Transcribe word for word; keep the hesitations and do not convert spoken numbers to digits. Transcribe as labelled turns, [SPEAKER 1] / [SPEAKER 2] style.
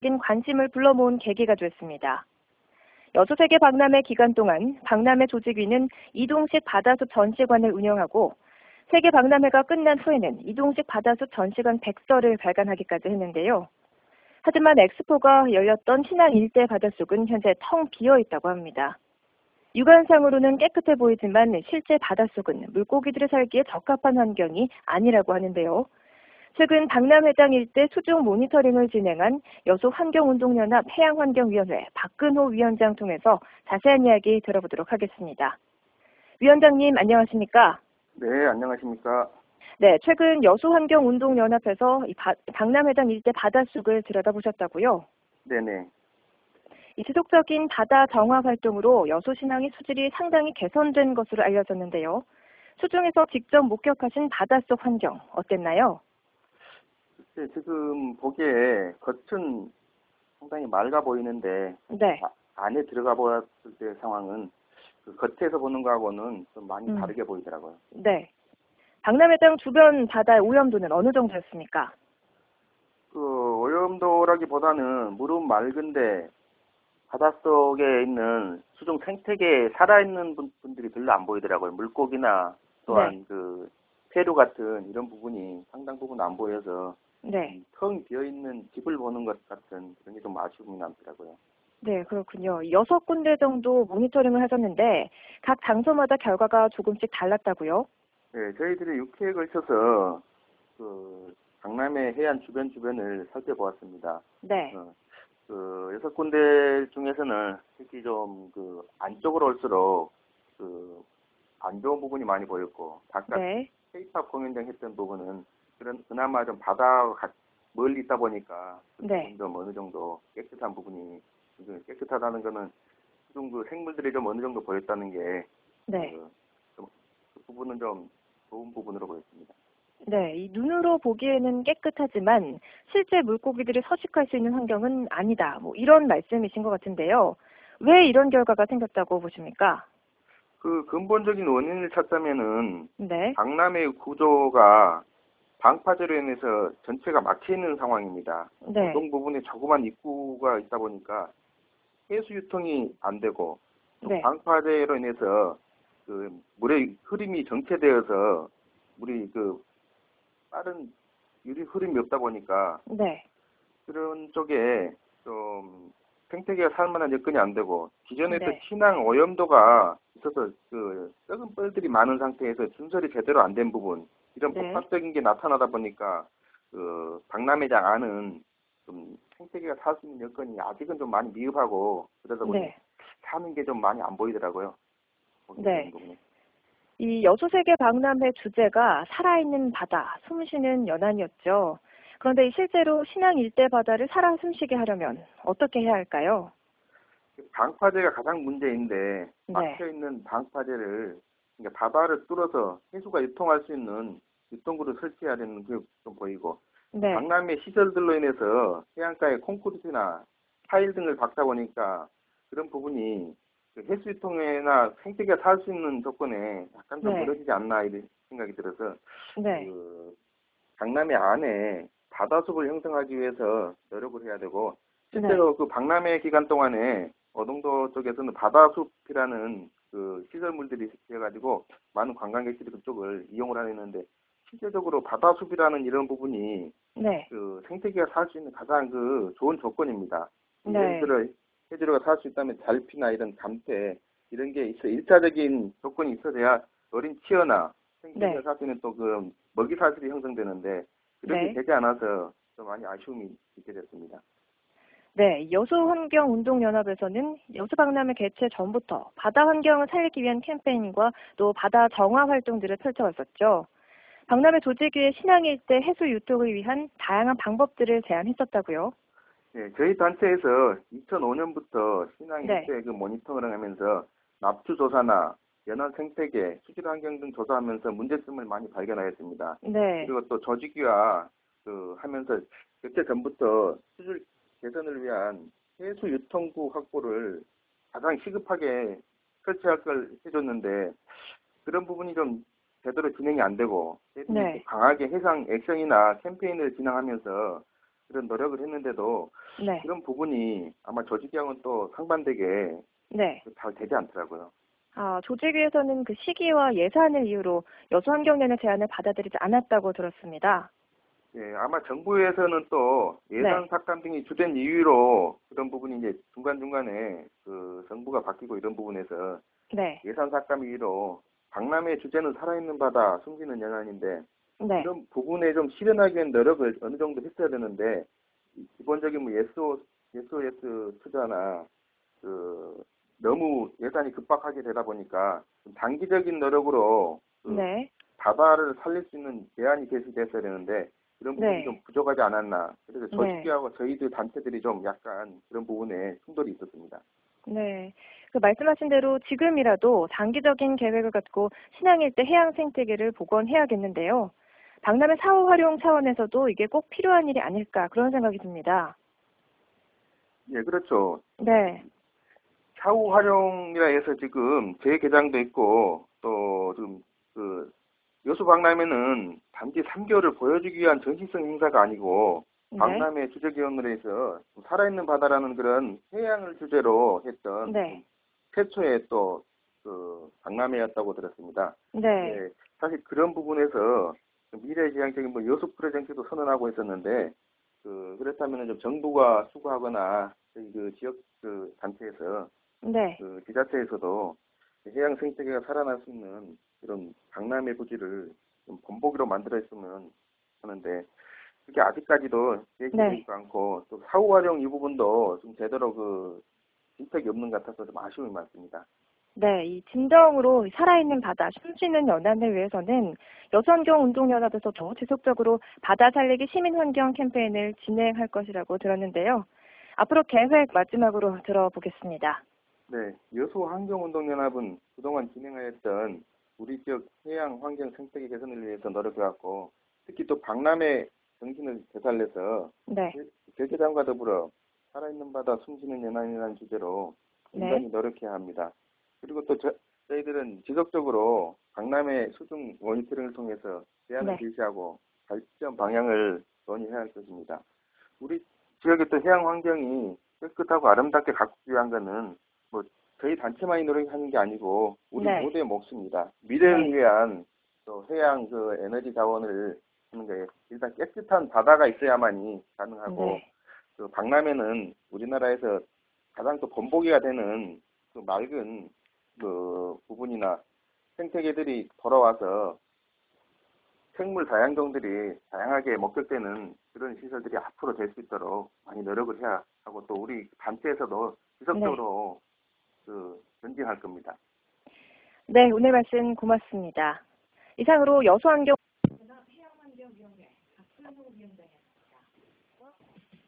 [SPEAKER 1] 인 관심을 불러 모은 계기가 됐습니다. 여수세계 박람회 기간 동안 박람회 조직위는 이동식 바다숲 전시관을 운영하고 세계 박람회가 끝난 후에는 이동식 바다숲 전시관 백서를 발간하기까지 했는데요. 하지만 엑스포가 열렸던 신안 일대 바닷속은 현재 텅 비어 있다고 합니다. 육안상으로는 깨끗해 보이지만 실제 바닷속은 물고기들이 살기에 적합한 환경이 아니라고 하는데요. 최근 박람회장 일대 수중 모니터링을 진행한 여수환경운동연합 해양환경위원회 박근호 위원장 통해서 자세한 이야기 들어보도록 하겠습니다. 위원장님 안녕하십니까?
[SPEAKER 2] 네, 안녕하십니까?
[SPEAKER 1] 네, 최근 여수환경운동연합에서 이 바, 박람회장 일대 바닷속을 들여다보셨다고요?
[SPEAKER 2] 네네.
[SPEAKER 1] 이 지속적인 바다 정화 활동으로 여수 신항의 수질이 상당히 개선된 것으로 알려졌는데요. 수중에서 직접 목격하신 바닷속 환경 어땠나요?
[SPEAKER 2] 네, 지금 보기에 겉은 상당히 맑아 보이는데
[SPEAKER 1] 네.
[SPEAKER 2] 아, 안에 들어가 보았을 때 상황은 그 겉에서 보는 거하고는 좀 많이
[SPEAKER 1] 음.
[SPEAKER 2] 다르게 보이더라고요.
[SPEAKER 1] 네. 박람회장 주변 바다의 오염도는 어느 정도였습니까?
[SPEAKER 2] 그 오염도라기보다는 물은 맑은데 바닷속에 있는 수중 생태계에 살아있는 분, 분들이 별로 안 보이더라고요. 물고기나 또한
[SPEAKER 1] 네.
[SPEAKER 2] 그 페루 같은 이런 부분이 상당 부분 안 보여서
[SPEAKER 1] 네.
[SPEAKER 2] 음, 텅 비어있는 집을 보는 것 같은 그런 게 좀 아쉬움이 남더라고요.
[SPEAKER 1] 네, 그렇군요. 여섯 군데 정도 모니터링을 하셨는데 각 장소마다 결과가 조금씩 달랐다고요?
[SPEAKER 2] 네, 저희들이 육 회에 걸쳐서 그 강남의 해안 주변 주변을 살펴보았습니다.
[SPEAKER 1] 네.
[SPEAKER 2] 어, 그 여섯 군데 중에서는 특히 좀 그 안쪽으로 올수록 그 안 좋은 부분이 많이 보였고, 아까
[SPEAKER 1] 네.
[SPEAKER 2] K-팝 공연장 했던 부분은 그런 그나마 좀 바다와 가- 멀리 있다 보니까 그
[SPEAKER 1] 네.
[SPEAKER 2] 부분 좀 어느 정도 깨끗한 부분이 깨끗하다는 거는 좀 그 생물들이 좀 어느 정도 보였다는 게
[SPEAKER 1] 네.
[SPEAKER 2] 그, 좀, 그 부분은 좀 좋은 부분으로 보였습니다.
[SPEAKER 1] 네, 이 눈으로 보기에는 깨끗하지만 실제 물고기들이 서식할 수 있는 환경은 아니다. 뭐 이런 말씀이신 것 같은데요. 왜 이런 결과가 생겼다고 보십니까?
[SPEAKER 2] 그 근본적인 원인을 찾자면은
[SPEAKER 1] 네.
[SPEAKER 2] 박람회 구조가 방파제로 인해서 전체가 막혀 있는 상황입니다.
[SPEAKER 1] 네.
[SPEAKER 2] 어떤 부분에 조그만 입구가 있다 보니까 해수 유통이 안 되고 또
[SPEAKER 1] 네.
[SPEAKER 2] 방파제로 인해서 그 물의 흐름이 정체되어서 물이 그 빠른 유리 흐름이 없다 보니까
[SPEAKER 1] 네.
[SPEAKER 2] 그런 쪽에 좀 생태계가 살만한 여건이 안 되고 기존에 또
[SPEAKER 1] 네.
[SPEAKER 2] 신앙 오염도가 있어서 그 썩은 뻘들이 많은 상태에서 준설이 제대로 안 된 부분 이런
[SPEAKER 1] 네.
[SPEAKER 2] 복합적인 게 나타나다 보니까 그 박람회장 안은 좀 생태계가 살 수 있는 여건이 아직은 좀 많이 미흡하고 그러다 보니
[SPEAKER 1] 네.
[SPEAKER 2] 사는 게 좀 많이 안 보이더라고요.
[SPEAKER 1] 네.
[SPEAKER 2] 보는 부분이.
[SPEAKER 1] 이 여수세계 박람회 주제가 살아있는 바다, 숨쉬는 연안이었죠. 그런데 실제로 신안 일대 바다를 살아 숨쉬게 하려면 어떻게 해야 할까요?
[SPEAKER 2] 방파제가 가장 문제인데
[SPEAKER 1] 네.
[SPEAKER 2] 막혀 있는 방파제를 그러니까 바다를 뚫어서 해수가 유통할 수 있는 유통구를 설치해야 되는 게 좀 보이고
[SPEAKER 1] 네.
[SPEAKER 2] 박람회 시설들로 인해서 해안가에 콘크리트나 타일 등을 박다 보니까 그런 부분이 그 해수 유통이나 생태계가 살 수 있는 조건에 약간 좀
[SPEAKER 1] 네.
[SPEAKER 2] 멀어지지 않나 이런 생각이 들어서
[SPEAKER 1] 네.
[SPEAKER 2] 그 박람회 안에 바다숲을 형성하기 위해서 노력을 해야 되고
[SPEAKER 1] 네.
[SPEAKER 2] 실제로 그 박람회 기간 동안에 어동도 쪽에서는 바다숲이라는 그 시설물들이 되어가지고 많은 관광객들이 그쪽을 이용을 하는데 실제적으로 바다숲이라는 이런 부분이
[SPEAKER 1] 네.
[SPEAKER 2] 그 생태계가 살 수 있는 가장 그 좋은 조건입니다. 예를
[SPEAKER 1] 네.
[SPEAKER 2] 들어 해조류가 살 수 있다면 달피나 이런 감태 이런 게 있어 일차적인 조건이 있어야 어린 치어나 생태계가
[SPEAKER 1] 네.
[SPEAKER 2] 살 수 있는 또 그 먹이 사슬이 형성되는데 그런 게
[SPEAKER 1] 네.
[SPEAKER 2] 되지 않아서 좀 많이 아쉬움이 있게 됐습니다.
[SPEAKER 1] 네, 여수환경운동연합에서는 여수박람회 개최 전부터 바다 환경을 살리기 위한 캠페인과 또 바다 정화 활동들을 펼쳐왔었죠. 박람회 조직위의 신항 일대 해수 유통을 위한 다양한 방법들을 제안했었다고요.
[SPEAKER 2] 네, 저희 단체에서 이천오 년부터 신앙
[SPEAKER 1] 네.
[SPEAKER 2] 일대 그 모니터링을 하면서 납주 조사나 연안 생태계, 수질 환경 등 조사하면서 문제점을 많이 발견하였습니다.
[SPEAKER 1] 네.
[SPEAKER 2] 그리고 또 조직위와 그 하면서 개최 전부터 수질 개선을 위한 해수 유통구 확보를 가장 시급하게 설치할 걸 해줬는데 그런 부분이 좀 제대로 진행이 안 되고 저희들이
[SPEAKER 1] 네.
[SPEAKER 2] 강하게 해상 액션이나 캠페인을 진행하면서 그런 노력을 했는데도
[SPEAKER 1] 네.
[SPEAKER 2] 그런 부분이 아마 조직위하고는 또 상반되게
[SPEAKER 1] 네.
[SPEAKER 2] 잘 되지 않더라고요.
[SPEAKER 1] 아, 조직위에서는 그 시기와 예산을 이유로 여수환경연의 제안을 받아들이지 않았다고 들었습니다.
[SPEAKER 2] 예, 아마 정부에서는 또 예산
[SPEAKER 1] 네.
[SPEAKER 2] 삭감 등이 주된 이유로 그런 부분이 이제 중간중간에 그 정부가 바뀌고 이런 부분에서
[SPEAKER 1] 네.
[SPEAKER 2] 예산 삭감 이유로 박람회 주제는 살아있는 바다 숨기는 연안인데
[SPEAKER 1] 네.
[SPEAKER 2] 이런 부분에 좀 실현하기 위한 노력을 어느 정도 했어야 되는데 기본적인 뭐 에스오, 에스오에스 투자나 그 너무 예산이 급박하게 되다 보니까 좀 단기적인 노력으로 그
[SPEAKER 1] 네.
[SPEAKER 2] 바다를 살릴 수 있는 대안이 제시됐어야 되는데 그런 부분이
[SPEAKER 1] 네.
[SPEAKER 2] 좀 부족하지 않았나. 그래서
[SPEAKER 1] 네.
[SPEAKER 2] 조직위하고 저희들 단체들이 좀 약간 그런 부분에 충돌이 있었습니다.
[SPEAKER 1] 네. 그 말씀하신 대로 지금이라도 단기적인 계획을 갖고 신항일대 해양 생태계를 복원해야겠는데요. 박람회 사후 활용 차원에서도 이게 꼭 필요한 일이 아닐까 그런 생각이 듭니다.
[SPEAKER 2] 예, 그렇죠.
[SPEAKER 1] 네.
[SPEAKER 2] 사후 활용이라 해서 지금 재개장도 있고 또 지금 그 여수 박람회는 단지 삼 개월을 보여주기 위한 전시성 행사가 아니고
[SPEAKER 1] 네.
[SPEAKER 2] 박람회 주제기원으로 해서 살아있는 바다라는 그런 해양을 주제로 했던
[SPEAKER 1] 네.
[SPEAKER 2] 최초의 또 그 박람회였다고 들었습니다.
[SPEAKER 1] 네.
[SPEAKER 2] 예, 사실 그런 부분에서 미래지향적인 뭐 여수 프로젝트도 선언하고 있었는데 그 그렇다면 좀 정부가 수고하거나 저희 그 지역 그 단체에서
[SPEAKER 1] 네.
[SPEAKER 2] 그 지자체에서도 해양 생태계가 살아날 수 있는 이런 박람회 부지를 좀 본보기로 만들어있으면 하는데 그게 아직까지도 계획되어
[SPEAKER 1] 네.
[SPEAKER 2] 있지 않고 또 사후 활용 이 부분도 좀 제대로 그 진척이 없는 것 같아서 좀 아쉬움이 많습니다.
[SPEAKER 1] 네, 이 진정으로 살아있는 바다, 숨쉬는 연안을 위해서는 여수환경 운동연합에서도 지속적으로 바다 살리기 시민환경 캠페인을 진행할 것이라고 들었는데요. 앞으로 계획 마지막으로 들어보겠습니다.
[SPEAKER 2] 네, 여수환경운동연합은 그동안 진행하였던 우리 지역 해양 환경 생태계 개선을 위해서 노력해왔고 특히 또 박람회 정신을 되살려서
[SPEAKER 1] 네.
[SPEAKER 2] 재개장과 더불어 살아있는 바다 숨쉬는 연안이라는 주제로 굉장히
[SPEAKER 1] 네.
[SPEAKER 2] 노력해야 합니다. 그리고 또 저, 저희들은 지속적으로 박람회 수중 모니터링을 통해서 제안을
[SPEAKER 1] 네.
[SPEAKER 2] 제시하고 발전 방향을 논의해야 할 것입니다. 우리 지역의 또 해양 환경이 깨끗하고 아름답게 가꾸기 위한 것은 뭐 저희 단체만이 노력하는 게 아니고 우리
[SPEAKER 1] 네.
[SPEAKER 2] 모두의 몫입니다. 미래를
[SPEAKER 1] 네.
[SPEAKER 2] 위한 또 해양 그 에너지 자원을 하는 게 일단 깨끗한 바다가 있어야만이 가능하고
[SPEAKER 1] 네.
[SPEAKER 2] 그 박람회는 우리나라에서 가장 또 본보기가 되는 그 맑은 그 부분이나 생태계들이 돌아와서 생물 다양종들이 다양하게 목격되는 그런 시설들이 앞으로 될 수 있도록 많이 노력을 해야 하고 또 우리 단체에서도
[SPEAKER 1] 네.
[SPEAKER 2] 지속적으로 그 전진할 겁니다.
[SPEAKER 1] 네, 오늘 말씀 고맙습니다. 이상으로 여수환경 해양환경위원회 박순호 위원장이었습니다.